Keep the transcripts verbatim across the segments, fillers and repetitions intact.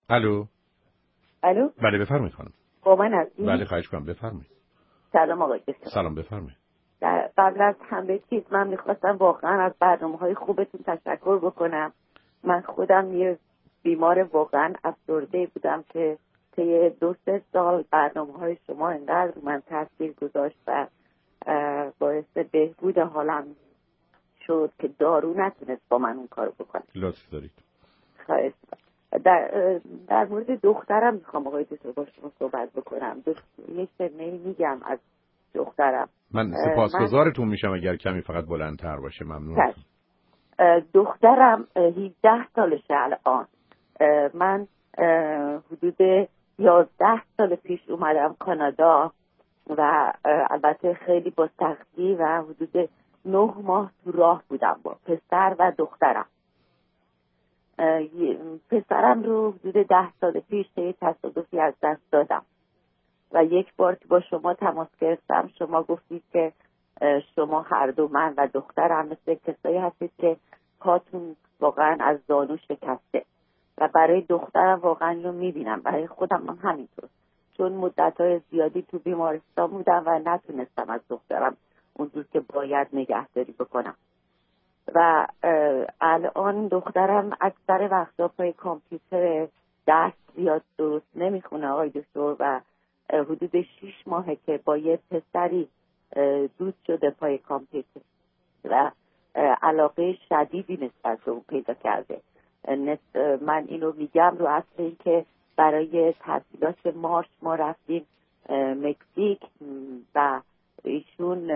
الو. الو. بله بفرمایید خانم. با من هستی؟ بله خواهش کنم بفرمایید. سلام آقای دکتر. سلام بفرمایید. در قبل از همه چیز من میخواستم واقعا از برنامه‌های خوبتون تشکر بکنم. من خودم یه بیمار واقعا افسرده بودم که طی دو سه سال برنامه‌های شما انقدر من تاثیر گذاشت و باعث بهبود حالم شد که دارو نتونست با من اون کارو بکنه. لطف دارید. خواهش در در مورد دخترم میخوام آقای دکتر با شما صحبت بکنم. یک نمی میگم از دخترم. من سپاسگزارتون میشم اگر کمی فقط بلندتر باشه. ممنون. دخترم هفده سالشه الان. من حدود یازده سال پیش اومدم کانادا و البته خیلی با سختی و حدود نه ماه تو راه بودم با پسر و دخترم. پسرم رو حدود ده سال پیش یه تصادفی از دست دادم و یک بار که با شما تماس گرفتم شما گفتید که شما هر دو من و دخترم مثل کسایی هستید که پاتون واقعا از زانو شکسته و برای دخترم واقعا رو میبینم، برای خودم هم همینطور، چون مدت‌های زیادی تو بیمارستان بودم و نتونستم از دخترم اونجور که باید نگهداری بکنم و الان دخترم اکثر وقتا پای کامپیوتر دست زیاد درست نمیخونه آقای دکتر و حدود شیش ماهه که با یه پسری دوست شده پای کامپیوتر و علاقه شدیدی نسبت به اون پیدا کرده. من اینو میگم رو اصل این که برای تعطیلات مارچ ما رفتیم مکزیک و ایشون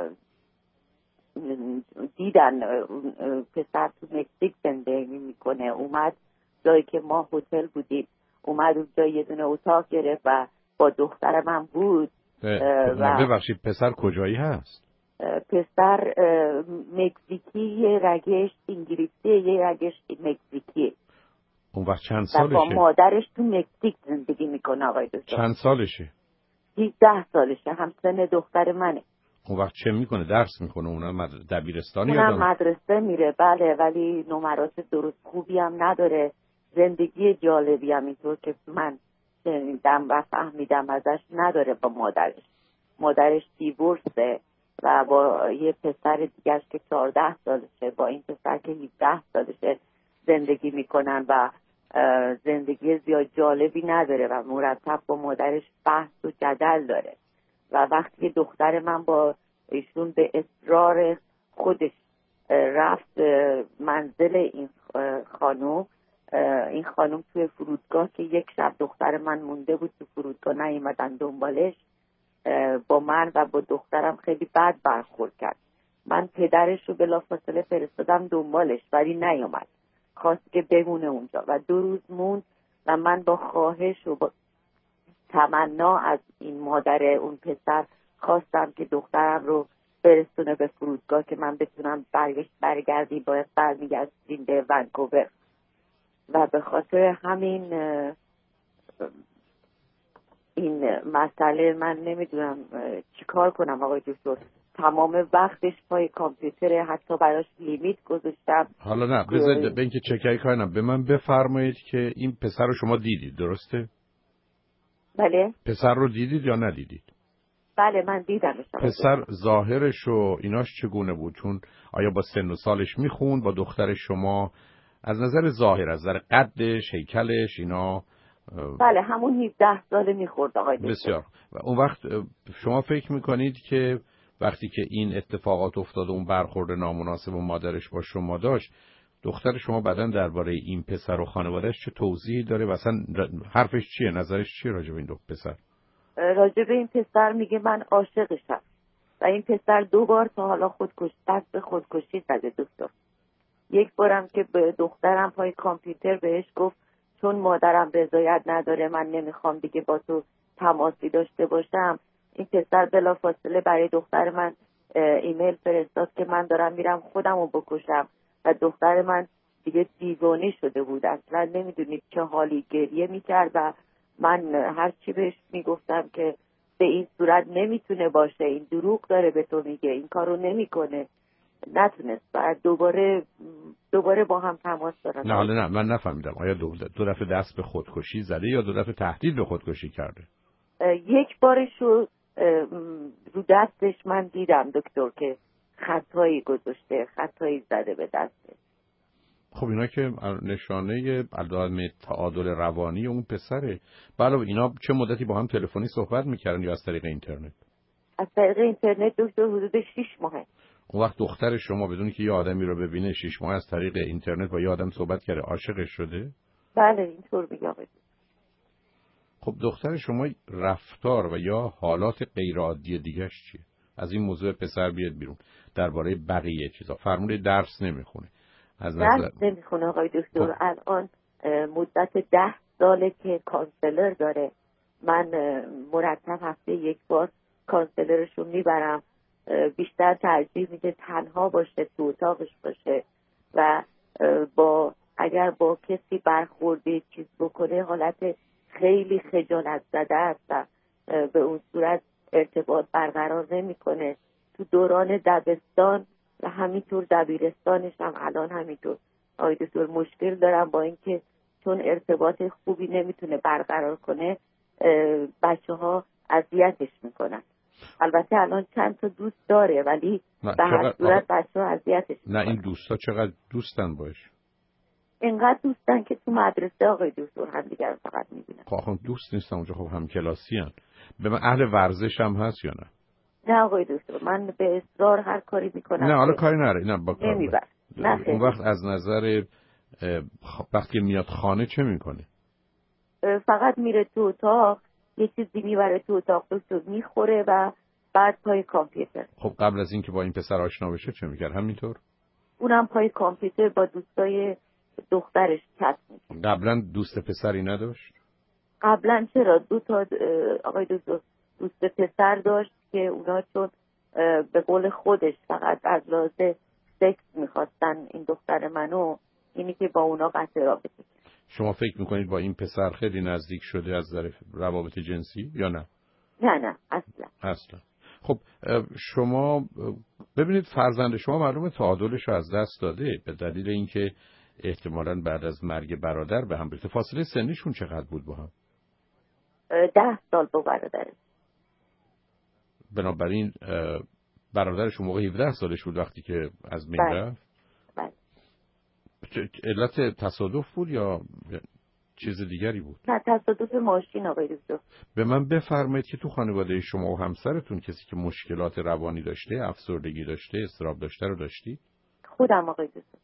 دیدن پسر تو مکزیک زندگی میکنه، اومد جایی که ما هتل بودیم، اومد اونجا یه دونه اتاق گرفت و با دختر من بود. و ببخشید پسر کجایی هست؟ پسر مکزیکی، یه رگش انگلیسی، یه رگش مکزیکی. اون وقت چند سالشه؟ با مادرش تو مکزیک زندگی میکنه آقای دکتر. چند سالشه؟ هجده سالشه، همسن دختر منه. اون وقت چه میکنه؟ درس میکنه؟ اونم دبیرستانی اونم یادم مدرسه میره بله، ولی نمرات درست خوبی هم نداره، زندگی جالبی هم اینطور که من شنیدم و فهمیدم ازش نداره. با مادرش مادرش دیورسه و با یه پسر دیگرش که چهارده سالشه با این پسر که هفده سالشه زندگی میکنن و زندگی زیاد جالبی نداره و مرتب با مادرش بحث و جدل داره و وقتی دختر من با ایشون به اصرار خودش رفت منزل این خانوم، این خانوم توی فرودگاه که یک شب دختر من مونده بود تو فرودگاه نیومدن دنبالش، با من و با دخترم خیلی بد برخورد کرد. من پدرش رو بلافاصله فرستادم دنبالش ولی نیومد، خواست که بمونه اونجا و دو روز موند و من با خواهش و با تمنا از این مادر اون پسر خواستم که دخترم رو برسونه به فرودگاه که من بتونم برگشت برگردی باید برمیگردیم به ونکوور و به خاطر همین این مسئله من نمیدونم چیکار کنم آقای دکتر. تمام وقتش پای کامپیوتر، حتی براش لیمیت گذاشتم. حالا نه بذارید به اینکه چکایی کنم به من بفرمایید که این پسر رو شما دیدید درسته؟ بله. پسر رو دیدید یا ندیدید؟ بله من دیدم. پسر ظاهرش و ایناش چگونه بود؟ چون آیا با سن و سالش میخوند با دختر شما؟ از نظر ظاهر، از نظر قدش، هیکلش، اینا؟ بله همون هفده ساله میخورد آقای دکتر. بسیار. و اون وقت شما فکر میکنید که وقتی که این اتفاقات افتاد اون برخورد نامناسب و مادرش با شما داشت، دختر شما بعداً درباره این پسر و خانوادهش چه توضیحی داره و اصلا حرفش چیه؟ نظرش چیه راجع به این دو پسر؟ راجع به این پسر میگه من عاشقشم و این پسر دو بار تا حالا خودکشی دست به خودکشی زده دکتر. یک بارم که به دخترم پای کامپیوتر بهش گفت چون مادرم رضایت نداره من نمیخوام دیگه با تو تماسی داشته باشم، این پسر بلافاصله برای دختر من ایمیل فرستاد که من دارم میرم خودمو بکشم و دختر من دیگه دیوانه شده بود، اصلا نمیدونید چه حالی گریه میکرد و من هر چی بهش میگفتم که به این صورت نمیتونه باشه، این دروغ داره به تو میگه، این کارو نمیکنه، نتونست بعد دوباره دوباره با هم تماس دارن. نه حالا نه من نفهمیدم آیا دو, دو دفعه دست به خودکشی زده یا دو دفعه تهدید به خودکشی کرده؟ یک بارش رو رو دستش من دیدم دکتر که خطایی گذاشته، خطایی زده به دستش. خب اینا که نشانه عدم تعادل روانی اون پسره. بله اینا چه مدتی با هم تلفنی صحبت میکردن یا از طریق اینترنت؟ از طریق اینترنت دکتر حدود شش ماهه. اون وقت دختر شما بدون که یه آدمی رو ببینه شش ماه از طریق اینترنت با یه آدم صحبت کرده عاشقش شده؟ بله اینطور میگم. خب دختر شما رفتار و یا حالات غیر عادی دیگه‌اش چیه؟ از این موضوع پسر بیاد بیرون. درباره بقیه چیزا فرمود درس نمیخونه. از درس نظر نمیخونه آقای دکتر. الان مدت ده ساله که کانسلر داره. من مرتب هفته یک بار کانسلرش رو میبرم. بیشتر ترجیح میده تنها باشه، تو اتاقش باشه و با اگر با کسی برخورده چیز بکنه حالت خیلی خجالت زده است و به اون صورت ارتباط برقرار نمیکنه. تو دوران دبستان و همینطور دبیرستانش هم الان همینطور آقای دکتر مشکل دارم با اینکه چون ارتباط خوبی نمیتونه برقرار کنه بچه ها اذیتش میکنن. البته الان چند تا دوست داره ولی به هر صورت بچه ها اذیتش میکنن. نه این دوستا چقدر دوستن باش؟ اینقدر دوستن که تو مدرسه آقای دکتر هم دیگر فقط میبینن. خب دوست نیستن اونجا، خب هم کلاسی هن. به من اهل ورزش هم هست یا نه؟ نه آقای دکتر من به اصرار هر کاری میکنم. نه حالا کاری نره. نه با کار نمیبر. اون وقت از نظر وقتی میاد خانه چه میکنه؟ فقط میره تو اتاق یه چیزی میبره تو اتاق دکتر میخوره و بعد پای کامپیوتر. خب قبل از اینکه با این پسر آشنا بشه چه میکرد؟ همینطور؟ اونم پای کامپیوتر با دوستای دخترش چت میکرد. قبلا دوست پسری نداشت؟ قبلا چرا دو تا آقای دکتر دوست پسر داشت که اونا چون به قول خودش فقط از لحاظ سکس میخواستن این دختر منو، اینی که با اونا قطع رابطه کرد. شما فکر میکنید با این پسر خیلی نزدیک شده از نظر روابط جنسی یا نه؟ نه نه اصلا. اصلا. خب شما ببینید فرزند شما معلومه تعادلش رو از دست داده به دلیل اینکه احتمالاً بعد از مرگ برادر به هم ریخته. فاصله سنیشون چقدر بود با هم؟ ده سال با برادر. بنابراین برادرش اون موقع هفده سالش بود وقتی که از بین رفت؟ بله. علت تصادف بود یا چیز دیگری بود؟ نه تصادف ماشین آقای دکتر. به من بفرمایید که تو خانواده شما و همسرتون کسی که مشکلات روانی داشته، افسردگی داشته، اضطراب داشته رو داشتی؟ خودم آقای دکتر.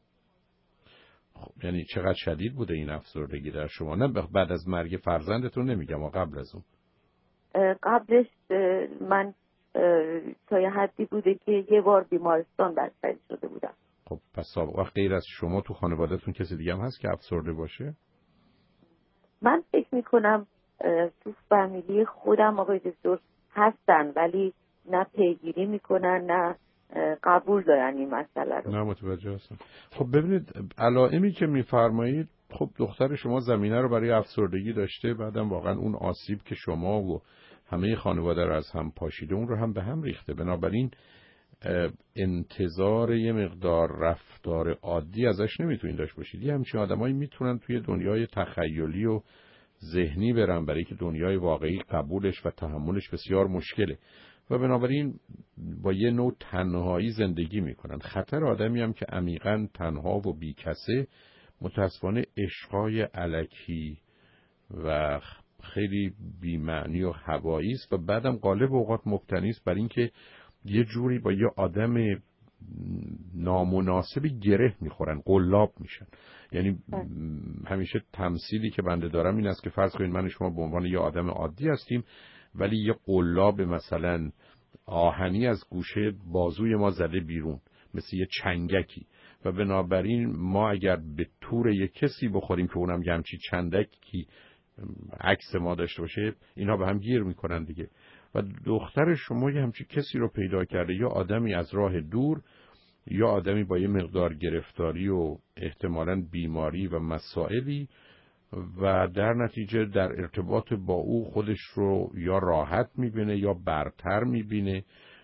خب یعنی چقدر شدید بوده این افسردگی در شما؟ نه بعد از مرگ فرزندتون نمیگم، اما قبل از اون. قبلش من تا یه حدی بوده که یه بار بیمارستان بستری شده بودم. خب پس سابقه غیر از شما تو خانوادهتون کسی دیگه هم هست که افسرده باشه؟ من فکر میکنم تو فامیلی خودم آقای دکتر هستن ولی نه پیگیری میکنن نه قبول دارن این مسئله رو. نه متوجه هستم. خب ببینید علائمی که میفرمایید، خب دختر شما زمینه رو برای افسردگی داشته، بعدم واقعا اون آسیب که شما و همه خانواده رو از هم پاشیده اون رو هم به هم ریخته. بنابراین انتظار یه مقدار رفتار عادی ازش نمیتونید داشت باشید. یه همچین آدمایی میتونن توی دنیای تخیلی و ذهنی برن، برای که دنیای واقعی قبولش و تحملش بسیار مشکله و بنابراین با یه نوع تنهایی زندگی میکنن. خطر آدمی هم که عمیقاً تنها و بیکسه متاسفانه عشقای الکی و خیلی بی‌معنی و هوایی است و بعدم غالب اوقات مبتنی است بر اینکه یه جوری با یه آدم نامناسبی گره میخورن، قلاب میشن. یعنی همیشه تمثیلی که بنده دارم این است که فرض کنید من و شما به عنوان یه آدم عادی هستیم ولی یه قلاب مثلا آهنی از گوشه بازوی ما زده بیرون مثل یه چنگکی و بنابراین ما اگر به تور یه کسی بخوریم که اونم یه همچی چندکی عکس ما داشته باشه اینا به هم گیر میکنن دیگه. و دختر شما یه همچی کسی رو پیدا کرده، یا آدمی از راه دور یا آدمی با یه مقدار گرفتاری و احتمالاً بیماری و مسائلی و در نتیجه در ارتباط با او خودش رو یا راحت میبینه یا برتر میبینه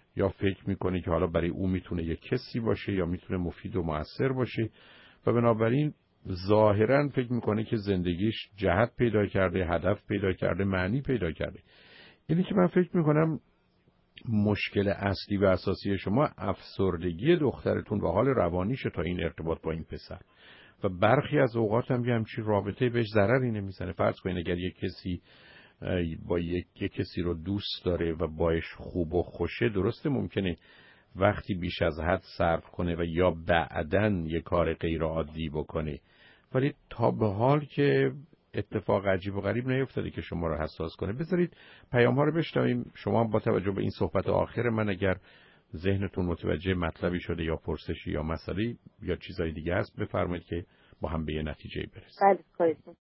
یا فکر میکنه که حالا برای او میتونه یک کسی باشه یا میتونه مفید و مؤثر باشه و بنابراین ظاهراً فکر میکنه که زندگیش جهت پیدا کرده، هدف پیدا کرده، معنی پیدا کرده. اینی که من فکر میکنم مشکل اصلی و اساسی شما افسردگی دخترتون و حال روانیشه تا این ارتباط با این پسر. و برخی از اوقات هم یه همچین رابطه بهش ضرری نمیزنه. فرض کنید اگر یک کسی با یک, یک کسی رو دوست داره و باش خوب و خوشه، درسته ممکنه وقتی بیش از حد صرف کنه و یا بعدن یک کار غیر عادی بکنه، ولی تا به حال که اتفاق عجیب و غریب نیفتاده که شما رو حساس کنه. بذارید پیام ها رو بشنویم. شما با توجه به این صحبت آخر من اگر ذهنتون متوجه مطلبی شده یا پرسشی یا مسئله یا چیزای دیگه هست بفرمایید که با هم به یه نتیجه برسیم. بله